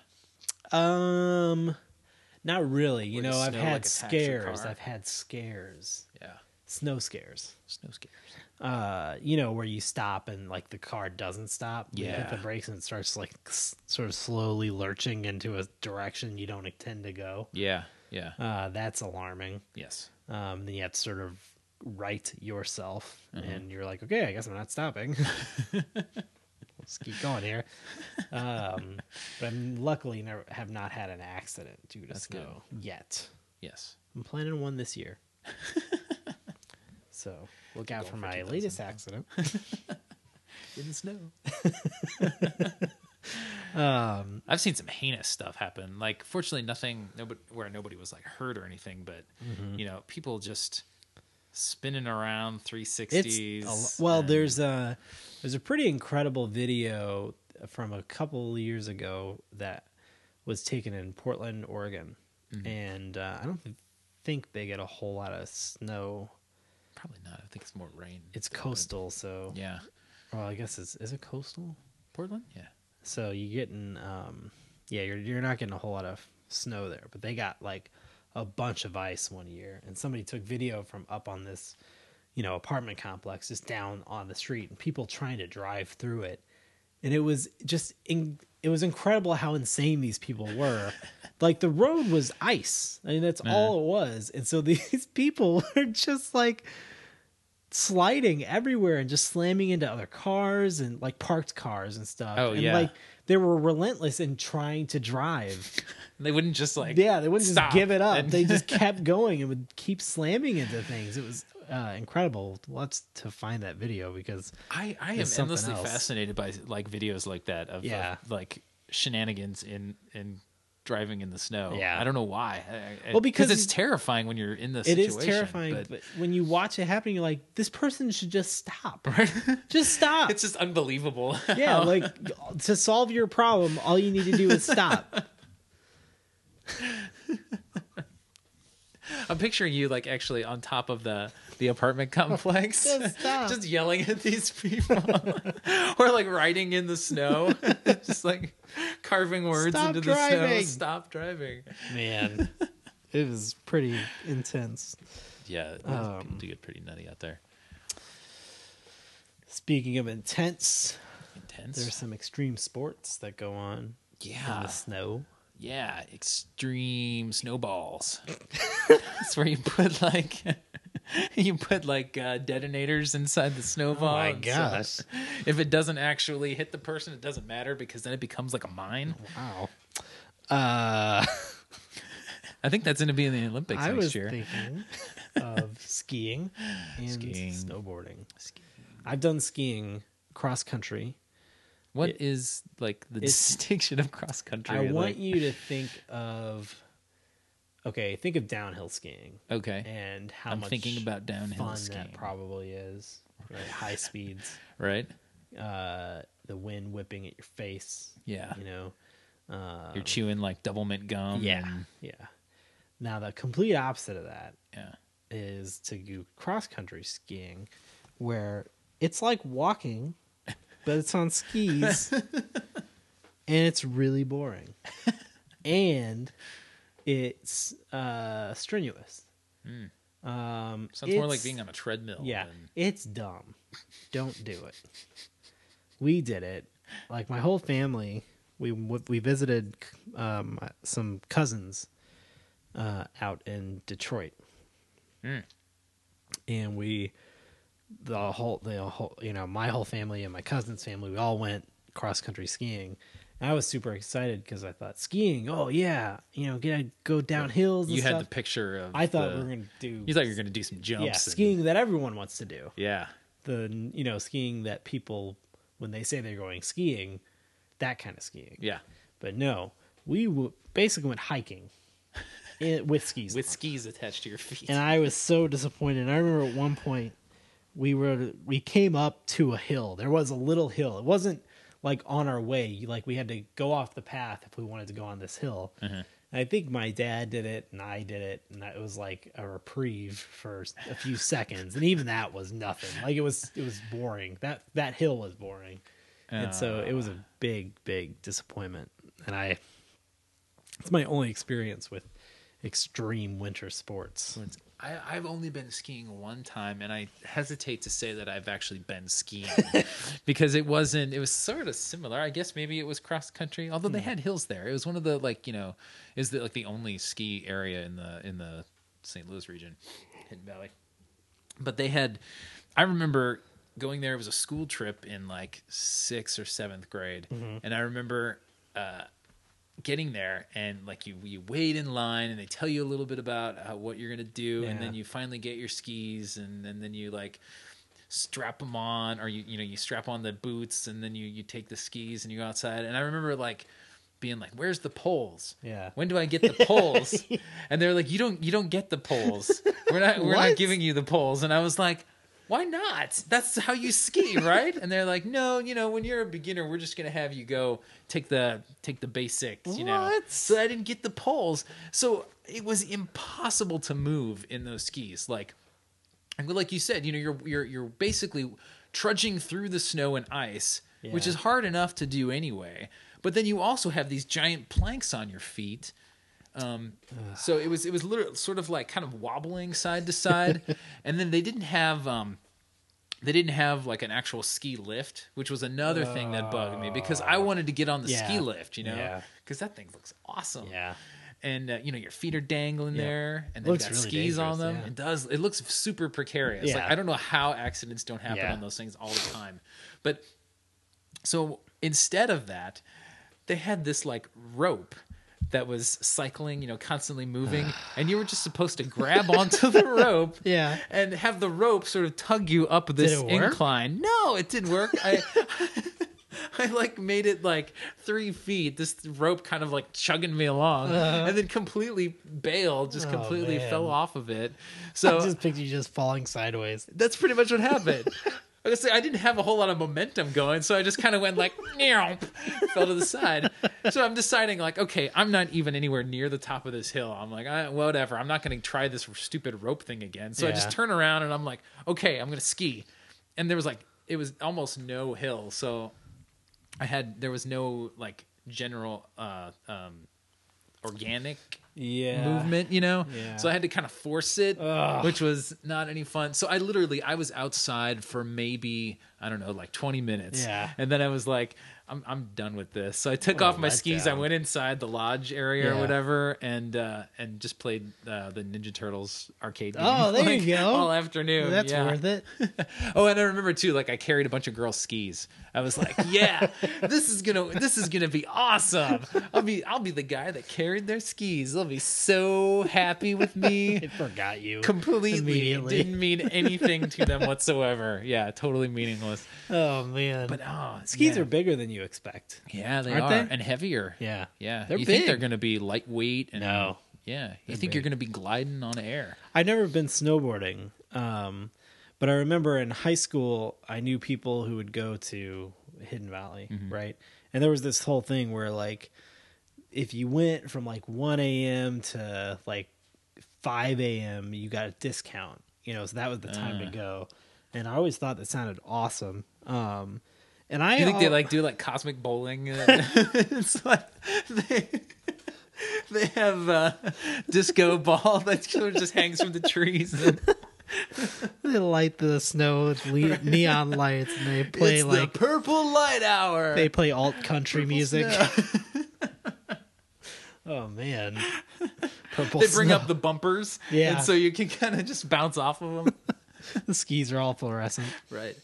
Not really. You Where the know, I've snow, had like, attacks your scares. car? I've had scares. Yeah. Snow scares. Snow scares. You know, where you stop and like the car doesn't stop. You hit Yeah. the brakes and it starts like sort of slowly lurching into a direction you don't intend to go. Yeah. Yeah. That's alarming. Yes. Then you have to sort of right yourself, and you're like, okay, I guess I'm not stopping. Let's keep going here. But I'm luckily have not had an accident due to That's snow yet. Yes. I'm planning on one this year. So look out for my latest accident. In the snow. I've seen some heinous stuff happen. Like, fortunately, where nobody was like hurt or anything, but you know, people just spinning around 360s. and- There's a pretty incredible video from a couple years ago that was taken in Portland, Oregon, and I don't think they get a whole lot of snow. Probably not. I think it's more rain. It's But- coastal, so Yeah. Well, I guess is it coastal? Portland? Yeah. So you getting you're not getting a whole lot of snow there, but they got like a bunch of ice one year, and somebody took video from up on this, apartment complex just down on the street, and people trying to drive through it, and it was just it was incredible how insane these people were. Like the road was ice. I mean, that's all it was, and so these people were just like sliding everywhere and just slamming into other cars and like parked cars and stuff. Oh, and yeah. like they were relentless in trying to drive. They wouldn't just like They wouldn't just stop give it up. and- They just kept going and would keep slamming into things. It was incredible. Lots to find that video because I am There's something endlessly else. fascinated by like videos like that of like shenanigans in driving in the snow. Yeah. I don't know why. Well, because it's terrifying when you're in the it situation. is terrifying. But when you watch it happening, you're like, this person should just stop. Right? Just stop. It's just unbelievable. Yeah, like to solve your problem, all you need to do is stop. I'm picturing you like actually on top of the apartment complex, Just stop. just yelling at these people, or like riding in the snow, just like carving words Stop into the snow. driving. Stop driving. Man, it was pretty intense. Yeah, people do get pretty nutty out there. Speaking of intense, Intense. there's some extreme sports that go on in Yeah. the snow. Yeah, extreme snowballs. That's where you put like detonators inside the snowball. Oh my and so gosh. if it doesn't actually hit the person, it doesn't matter because then it becomes like a mine. Wow. I think that's going to be in the Olympics I next was year. thinking of skiing and Skiing. snowboarding. I've done skiing cross country. What is like the distinction of cross country? I want Like- you to think of downhill skiing Okay. and how I'm much thinking about downhill fun skiing. that probably is. Right? High speeds, Right? the wind whipping at your face. Yeah. You're chewing like double mint gum. Yeah, and- yeah. Now the complete opposite of that yeah. is to do cross country skiing, where it's like walking, but it's on skis, and it's really boring, and it's strenuous. Sounds more like being on a treadmill. Yeah, than- it's dumb. Don't do it. We did it. Like my whole family, we visited some cousins out in Detroit, and the whole my whole family and my cousin's family, we all went cross country skiing. And I was super excited because I thought skiing. Oh yeah, gonna go down hills. And You had stuff. the picture of. I thought we were gonna do. You thought you were going to do some jumps. Yeah, and- skiing that everyone wants to do. Yeah. The skiing that people, when they say they're going skiing, that kind of skiing. Yeah. But no, we basically went hiking with skis With on. skis attached to your feet. And I was so disappointed. And I remember at one point we came up to a hill. There was a little hill. It wasn't like on our way. Like we had to go off the path if we wanted to go on this hill. And I think my dad did it and I did it, and it was like a reprieve for a few seconds. And even that was nothing. Like it was boring. That hill was boring. And so it was a big, big disappointment. And it's my only experience with extreme winter sports. I've only been skiing one time, and I hesitate to say that I've actually been skiing because it was sort of similar. I guess maybe it was cross country, although they had hills there. It was one of the is the only ski area in the St. Louis region, Hidden Valley. But they had, I remember going there. It was a school trip in like 6th or 7th grade, and I remember getting there, and like you wait in line and they tell you a little bit about what you're gonna do, and then you finally get your skis, and then you like strap them on, or you strap on the boots, and then you take the skis and you go outside. And I remember like being like, where's the poles? Yeah. When do I get the poles? And they're like, you don't get the poles. We're not What? giving you the poles. And I was like, why not? That's how you ski, right? And they're like, no, when you're a beginner, we're just gonna have you go take the basics, What? So I didn't get the poles. So it was impossible to move in those skis. Like you said, you're basically trudging through the snow and ice, which Yeah. is hard enough to do anyway. But then you also have these giant planks on your feet. So it was literally sort of like kind of wobbling side to side. And then they didn't have like an actual ski lift, which was another thing that bugged me because I wanted to get on the Yeah. ski lift, Yeah. because that thing looks awesome. Yeah. And your feet are dangling there, and they Looks got really skis on dangerous, them. yeah. It does. It looks super precarious. Like Yeah. I don't know how accidents don't happen Yeah. on those things all the time. But so instead of that, they had this like rope that was cycling, constantly moving, and you were just supposed to grab onto the rope, Yeah. and have the rope sort of tug you up this it work? incline. No, it didn't work. I like made it like 3 feet. This rope kind of like chugging me along, and then completely bailed, just completely man. fell off of it. So I just picture you just falling sideways. that's pretty much what happened. I was say I didn't have a whole lot of momentum going, so I just kind of went like, fell to the side. So I'm deciding like, okay, I'm not even anywhere near the top of this hill. I'm like, whatever. I'm not going to try this stupid rope thing again. So I just Yeah. turn around and I'm like, okay, I'm going to ski. And it was almost no hill, so there was no like general organic movement, Yeah. So I had to kind of force it, Ugh. which was not any fun. So I was outside for maybe, I don't know, like 20 minutes. Yeah. And then I was like, I'm done with this. So I took off my skis. I letdown. went inside the lodge area or Yeah. whatever, and just played the Ninja Turtles arcade game. Oh, there you go. All afternoon. That's yeah. worth it. Oh, and I remember too, like I carried a bunch of girls' skis. I was like, yeah, this is gonna be awesome. I'll be the guy that carried their skis. They'll be so happy with me. I forgot you. Completely Immediately. didn't mean anything to them whatsoever. Yeah, totally meaningless. Oh man. But skis yeah. are bigger than you expect. Yeah, they Aren't are, they? and heavier. Yeah. Yeah, They're you think they're big. going to be lightweight? And, No. Yeah, you They're think you're big. going to be gliding on air. I've never been snowboarding, but I remember in high school I knew people who would go to Hidden Valley, right? And there was this whole thing where like if you went from like 1 a.m. to like 5 a.m., you got a discount, so that was the time to go. And I always thought that sounded awesome. And I Do you think they like do like cosmic bowling? It's like they have disco ball that sort of just hangs from the trees. they light the snow with neon lights and they play It's like the purple light hour. they play alt country music. snow. Oh man. Purple They bring snow. up the bumpers, Yeah. and so you can kind of just bounce off of them. The skis are all fluorescent. Right.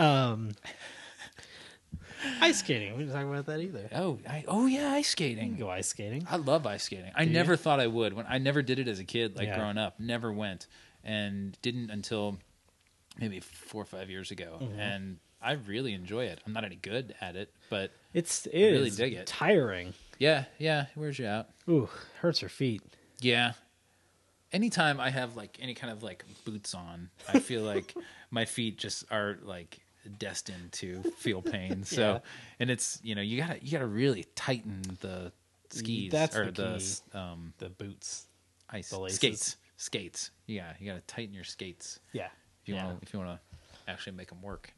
Ice skating. We didn't talk about that either. Yeah, ice You skating. can go ice skating. I love ice skating. I you? never thought I would. I never did it as a kid, like Yeah. growing up. Never went, and didn't until maybe 4 or 5 years ago. Mm-hmm. And I really enjoy it. I'm not any good at it, but It really is dig it. tiring. yeah, it wears you out. Ooh, hurts your feet. Yeah. Anytime I have like any kind of like boots on, I feel like my feet just are like destined to feel pain. So, Yeah. and it's you gotta really tighten the skis That's or the the key. The boots. ice the laces. skates. Yeah, you gotta tighten your skates Yeah. if you wanna actually make them work.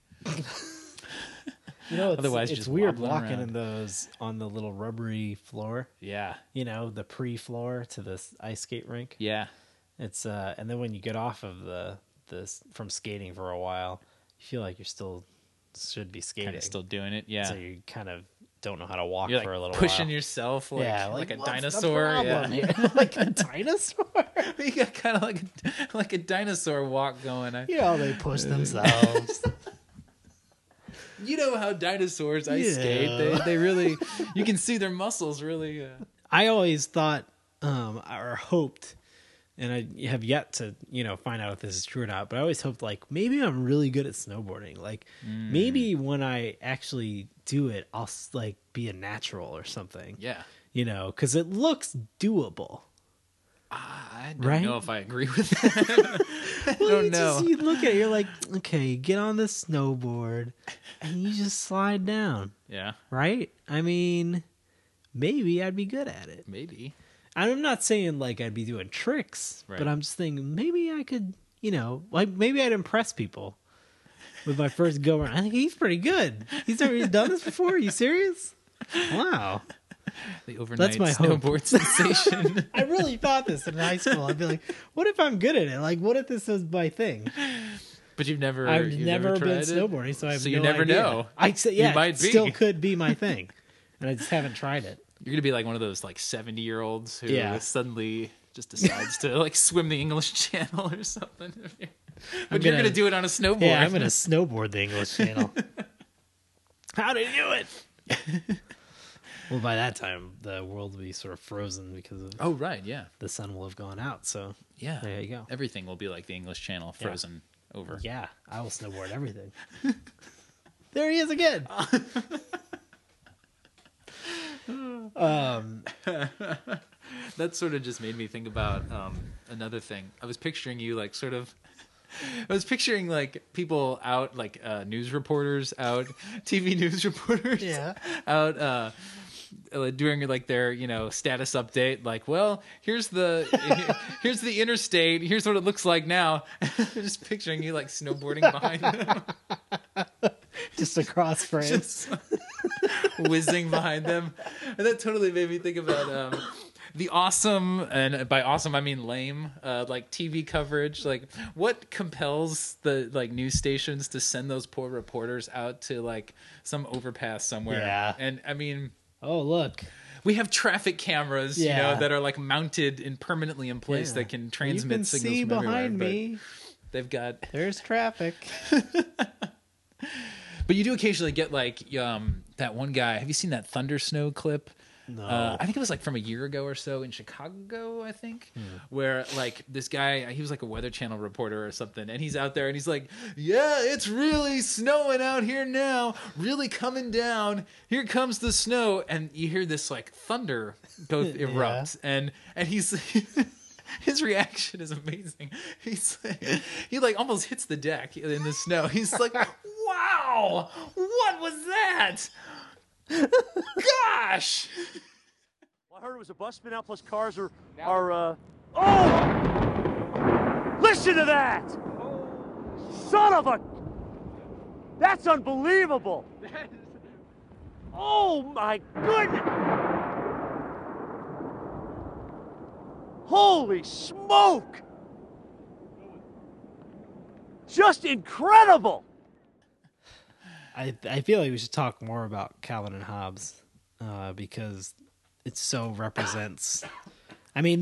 Otherwise, just it's weird wobbling walking around. in those on the little rubbery floor. Yeah, The pre-floor to this ice skate rink. yeah. It's and then when you get off of this from skating for a while, you feel like you're still should be skating. Kind of still doing it. Yeah, So you kind of don't know how to walk you're for a like little pushing while. yourself like, like a what's the dinosaur. problem Yeah. here? Like a dinosaur. You got kind of like a dinosaur walk going. They push themselves. You know how dinosaurs ice skate? They really, you can see their muscles really. I always thought, or hoped, and I have yet to, find out if this is true or not, but I always hoped, like, maybe I'm really good at snowboarding. Like, maybe when I actually do it, I'll, like, be a natural or something. Yeah, Because it looks doable. I don't Right? know if I agree with that. I don't know. You look at it, you're like, okay, you get on the snowboard, and you just slide down, Yeah, right? I mean, maybe I'd be good at it. maybe. I'm not saying like I'd be doing tricks, Right. but I'm just thinking maybe I could, like maybe I'd impress people. with my first go around. I think he's pretty good. He's never done this before. Are you serious? Wow. The overnight That's my hope. snowboard sensation. I really thought this in high school. I'd be like, what if I'm good at it? Like, what if this is my thing? But you've never never been tried it? snowboarding, so I have So you no never idea. know. I say, yeah, You might it be. still could be my thing, and I just haven't tried it. You're gonna be like one of those like 70-year-olds who Yeah. suddenly just decides to like swim the English Channel or something. But you're gonna- gonna do it on a snowboard. Yeah, I'm going to snowboard the English Channel. How did you do it? Well, by that time, the world will be sort of frozen because of Oh right, yeah, the sun will have gone out. So yeah. there you go. Everything will be like the English Channel, frozen over. Yeah, I will snowboard everything. There he is again. That sort of just made me think about another thing. I was picturing you like sort of. I was picturing like people out, like news reporters out, TV news reporters Yeah. out doing like their status update. Like, well, here's the interstate. Here's what it looks like now. Just picturing you like snowboarding behind them, Just across France. just whizzing behind them, and that totally made me think about the awesome, and by awesome I mean lame, like TV coverage. Like, what compels the like news stations to send those poor reporters out to like some overpass somewhere? Yeah. And I mean, Oh, look. we have traffic cameras, Yeah. that are like mounted and permanently in place Yeah. that can transmit you can signals see from everywhere, behind but me. They've got. There's traffic. But you do occasionally get like that one guy. Have you seen that Thunder Snow clip? No. I think it was like from a year ago or so in Chicago, I think, where like this guy, he was like a Weather Channel reporter or something, and he's out there and he's like, yeah, it's really snowing out here now, really coming down. Here comes the snow. And you hear this like thunder go erupt, and he's his reaction is amazing. He like almost hits the deck in the snow. He's like, wow, what was that? Gosh. Well, I heard it was a bus spin out plus cars are oh! Listen to that! Son of a... That's unbelievable! Oh my goodness! Holy smoke! Just incredible! I feel like we should talk more about Calvin and Hobbes because it so represents. I mean,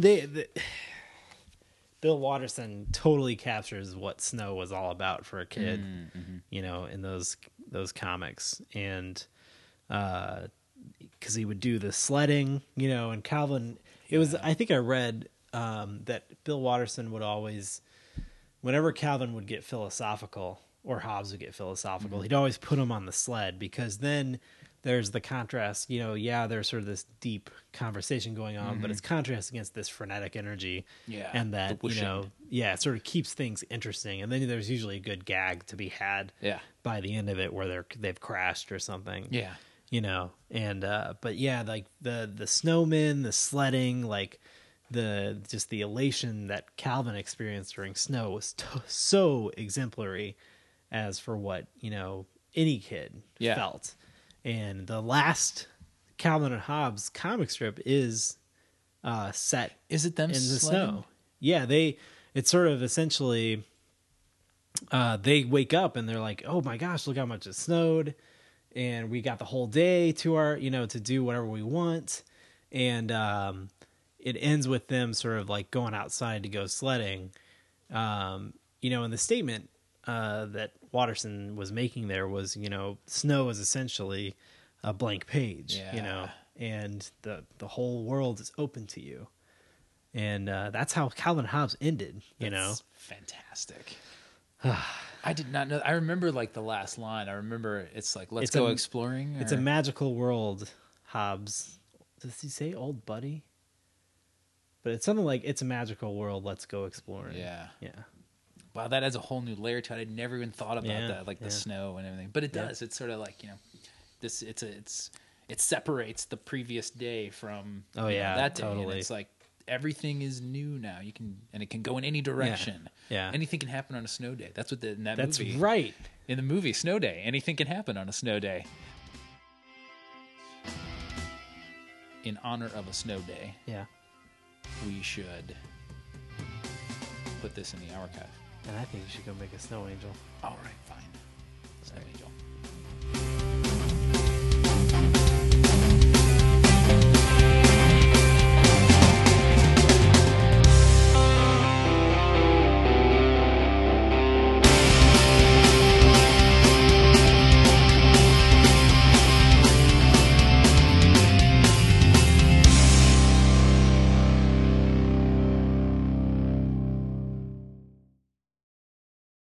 Bill Watterson totally captures what snow was all about for a kid, in those comics, and because he would do the sledding, and Calvin. It was, I think I read that Bill Watterson would always, whenever Calvin would get philosophical. Or Hobbes would get philosophical. He'd always put him on the sled because then there's the contrast. There's sort of this deep conversation going on, but it's contrast against this frenetic energy. Yeah, and that the whooshing. it sort of keeps things interesting. And then there's usually a good gag to be had. Yeah. By the end of it, where they've crashed or something. Yeah. And but yeah, like the snowmen, the sledding, like the elation that Calvin experienced during snow was so exemplary. As for what any kid felt, and the last Calvin and Hobbes comic strip is set. Is it them in the sledding? snow? Yeah, it's sort of essentially they wake up and they're like, oh my gosh, look how much it snowed, and we got the whole day to our to do whatever we want, and it ends with them sort of like going outside to go sledding. In the statement that Watterson was making there was, snow is essentially a blank page, and the whole world is open to you. And that's how Calvin and Hobbes ended, That's fantastic. I did not know. I remember like the last line. I remember it's like, let's go exploring. It's a magical world, Hobbes. Does he say old buddy? But it's something like, it's a magical world, let's go exploring. Yeah. Yeah. Wow, that adds a whole new layer to it. I'd never even thought about that, like the snow and everything. But it does. It's sort of like this. It separates the previous day from that day. Totally. And it's like everything is new now. You can, and it can go in any direction. Yeah. Anything can happen on a snow day. That's what in that That's movie. right. In the movie Snow Day, anything can happen on a snow day. In honor of a snow day, Yeah. we should put this in the archive. And I think you should go make a snow angel. All right, fine. Snow Angel.